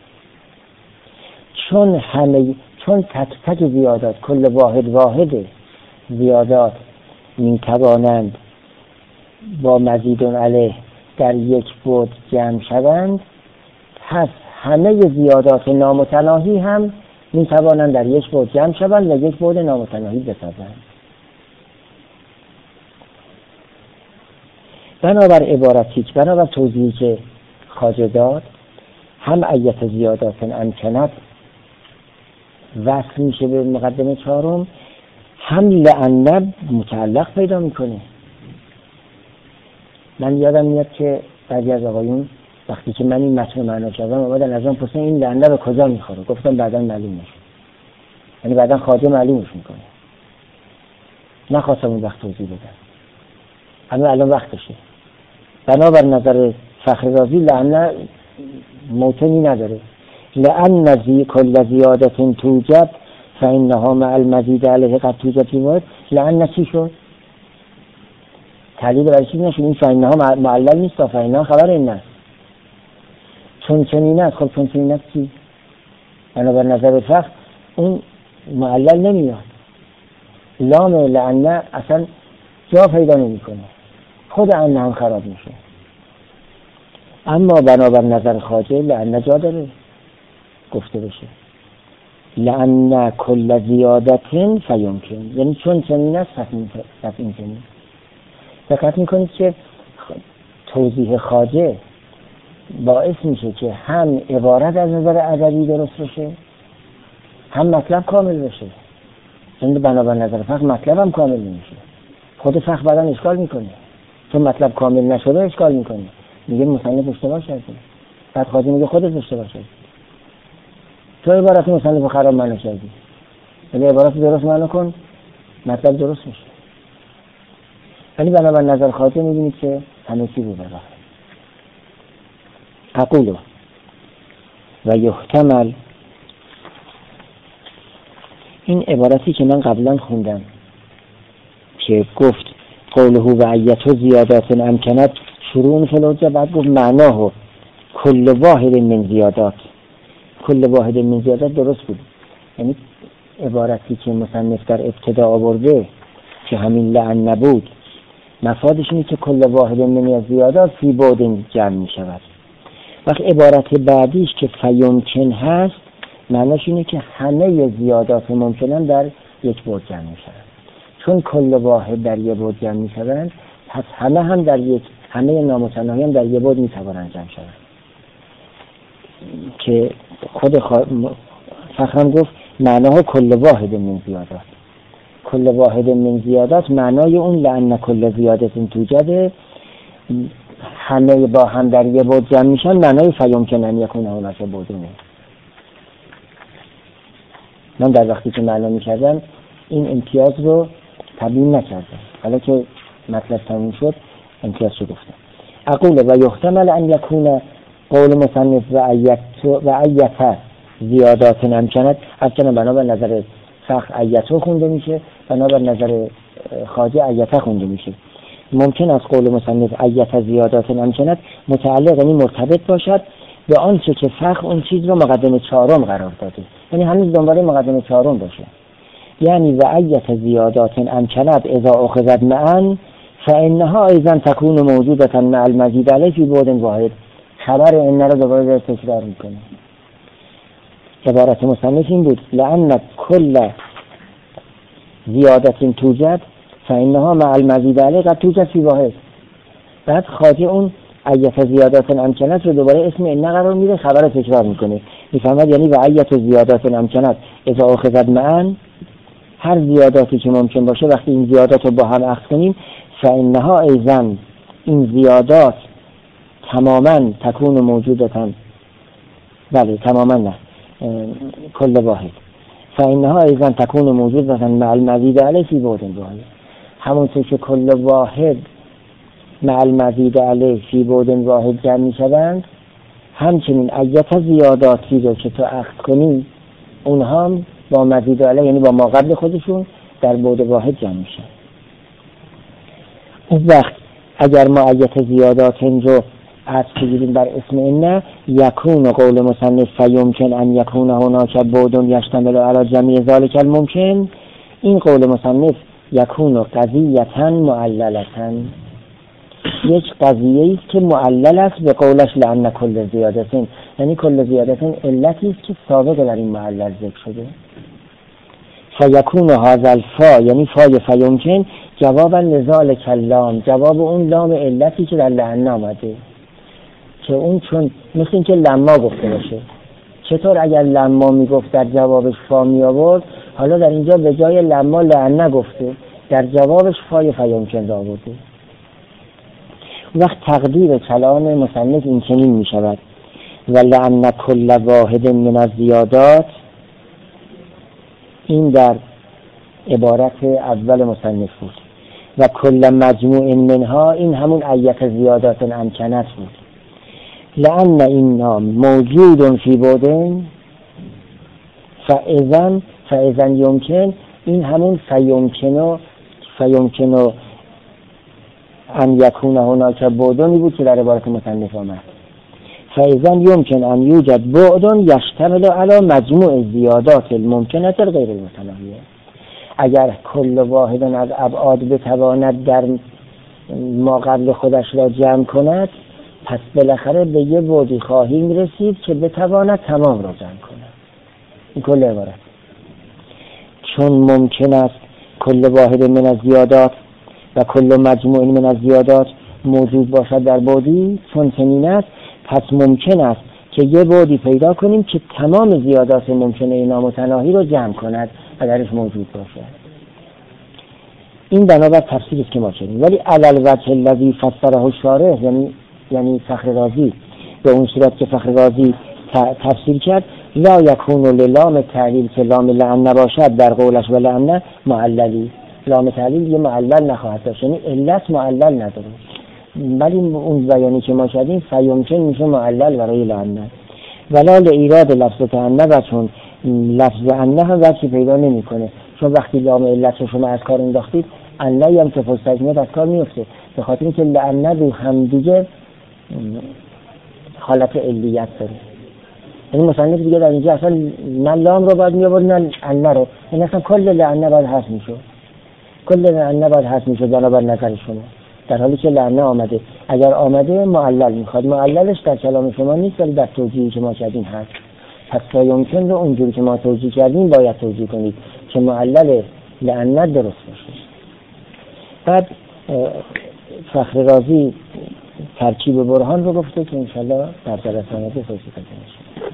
چون همه چون تک تک زیادات کل واحد واحد زیادات میتوانند با مزید علیه در یک بعد جمع شوند، پس همه زیادات نامتناهی هم میتوانند در یک بعد جمع شوند و یک بعد نامتناهی بسازند. بنابر عبارتی که بنابر توضیحی که خواجه داد، هم ایت زیادات امکنت وصل میشه به مقدمه چهارم، هم لأن متعلق پیدا میکنه. من یادم میاد که بعضی از آقایون وقتی که من این متن معنا کردم اومدن از من پرسیدن این لأن به کجا میخوره، گفتم بعدا معلوم میشه، یعنی بعدا خواجه معلومش میکنه. نخواستم اون وقت توضیح بدم، اما الان وقتشه. بنابر نظر فخر رازی لعن موطنی نداره. لعن زی کل زیادت توجب فإنها مع المزید علیه قد توجب فی موارد. لعن چی شد؟ تعلیل برای چیز نشد. این فإنها معلل نیست، فإنها خبر این است. چون چنین است. خب چون چنین است چی؟ بنابر نظر فخر اون معلل نمیاد. لام لعن اصلا جا پیدا نمی کنه، خود ان هم خراب میشه. اما بنابر نظر خواجه لعن جا داره گفته بشه لعن کل زیادت فیمکن، یعنی چون چنین است پس این چنین. دقت میکنید که توضیح خواجه باعث میشه که هم عبارت از نظر ادبی درست بشه، هم مطلب کامل بشه. چون بنابر نظر فقه مطلب هم کامل نمیشه. خود فقه بعدا اشکال میکنه، چون مطلب کامل نشده اشکال میکنه، میگه مصنف اشتباه کرده. بعد خواجه میگه خودت اشتباه کردی، تو عبارت مصنف خراب معنی کردی، ولی عبارت درست معنی کن مطلب درست میشه. ولی بنابر نظر خواجه میبینید که همه چی رو براه. اقولو و یحتمل، این عبارتی که من قبلا خوندم که گفت قوله و ایتو زیادات امکنت شروع فلوجه، بعد گفت معناه کل واحد من زیادات. کل واحد من زیادات درست بود، یعنی عبارتی که مصنف در ابتدا آورده که همین لعن نبود، مفادش اینه که کل واحد من زیادات فی بعد جمع می شود. وقت عبارت بعدیش که فیمکن هست معناش اینه که همه زیادات ممکنن در یک بعد جمع می شود. چون کل واحد در یک بعد جمع می شوند، پس همه هم در یک، همه نامتناهی هم در یک بعد می توانند جمع شوند. که خود فخرم گفت معناه کل واحد من زیادات. کل واحد من زیادات معنای اون لعن کل زیادت توجد، همه با هم در یک بعد جمع میشن، معنای فیمکن ان یکون هناک بعدونه. من در وقتی که معنا میکردم این امتیاز رو تبیین نکردم، حالا که مطلب تموم شد امتیاز رو گفتم. اقول و یحتمل ان یکون قول مصنف و ایت و ایت زیادات امکنت، اصلا بنابر نظر فقه ایتو خونده میشه، بنابر نظر خواجه ایت خونده میشه. ممکن است قول مصنف ایت زیادات امکنت متعلق، یعنی مرتبط باشد به آنچه که فقه اون چیز رو مقدمه چهارم قرار داده، یعنی هنوز دنبال مقدمه چهارم باشه. یعنی و ایت زیادات امکنت اذا اخذت معا فانها ایضا تكون موجودة مع المزید علیه فی بعد واحد. خبر این رو دوباره تکرار میکنه. عبارت مصنف این بود لأن کل زیادت توجد فانها مع المزید علیه قد توجد فی واحد. بعد خواجه اون ایت زیادات امکنت رو دوباره اسم این قرار میده، خبر تکرار میکنه، میفهمد یعنی و ایت زیادات امکنت اذا اخذت معا، هر زیاداتی که ممکن باشه وقتی این زیادات رو با هم اخذ کنیم فانها ایضا این زیادات تماما تکون موجودتا، بله تماما نه کل واحد، فانها ایضا تکون موجودتا مع المزید علیه فی بعد واحد. همونطور که کل واحد مع المزید علیه فی بعد واحد جمع می شوند، همچنین ایت زیاداتی رو که تو اخذ کنی اونها هم با مزید علیه، یعنی با ما قبل خودشون در بعد واحد جمع می شوند. اون وقت اگر ما ایت زیادات رو عطف بگیریم بر اسم اینه، یکون قول مصنف فیمکن ان یکون هناک بعد یشتمل علی جمیع ذلک الممکن، این قول مصنف یکون قضیتا معللتا، یک قضیه است که معلل است به قولش لعن کل زیادتین، یعنی کل زیادتین علتی است که سابق در این معلل ذکر شده. فیکون هذا الفا، یعنی فای فیمکن جوابا لذالک اللام، جواب اون لام علتی که در لعن آمده، که اون چون مثل این که لما گفته باشه. چطور اگر لما میگفت در جوابش فا می آورد، حالا در اینجا به جای لما لعن نگفته، در جوابش فای فیمکن را آورده. وقت تقدیر کلام مصنف این چنین می شود و لعن کل واحد من الزیادات، این در عبارت اول مصنف بود و کل مجموع منها این همون ایت زیادات امکنت بود. لأن این نام موجود فی بودن فاذن فاذن یمکن، این همون فیمکنو فیمکنو ان یکون هناک بعدنی بود که در عبارت مصنف آمد. فاذن یمکن ان یوجد بعد یشتمل علی مجموع زیادات الممکنه غیر المتناهیه. اگر کل واحد از ابعاد بتواند در ما قبل خودش را جمع کند، پس بالاخره به یه بعدی خواهیم رسید که بتواند تمام را جمع کند. این کل عبارت. چون ممکن است کل واحد من از زیادات و کل مجموع من از زیادات موجود باشد در بعدی، چون چنین است پس ممکن است که یه بعدی پیدا کنیم که تمام زیادات ممکنه نامتناهی رو جمع کند و درش موجود باشد. این بنابر تفسیری است که ما کردیم. ولی علل وجه الذی فسره الشارح، یعنی یعنی فخر رازی به اون صورت که فخر رازی تفسیر کرد، لا یکون للام تعلیل که لام لعن نباشد در قولش و لعن معللی، لام تعلیل یه معلل نخواهد داشت، یعنی علت معلل نداره. ولی اون بیانی که ما کردیم فیمکن میشه معلل برای لعن. ولا لایراد لفظ تعنه، و چون لفظ عنه هم وجهی پیدا نمیکنه، چون وقتی لام علت رو شما از کار انداختید عنه هم که فستجمعت از کار میفته، به خاطر اینکه لعنه رو هم دیگه حالت علیت داره. یعنی مصنف دیگه در اینجا اصلا نه لام رو باید میابود نه عنه رو، یعنی اصلا کل لعنه باید حذف میشه، کل لعنه باید حذف میشه بنابر نظر شما، در حالی که لعنه آمده. اگر آمده معلل میخواد، معللش در کلام شما نیست ولی در توجیهی که ما کردیم هست. پس تا یمکن رو اونجوری که ما توجیه کردیم باید توجیه کنید که معلل لعنه درست باشه. بعد فخر رازی ترکیب برهان رو گفته که انشالله در جلسه آینده توضیح خدمت شما.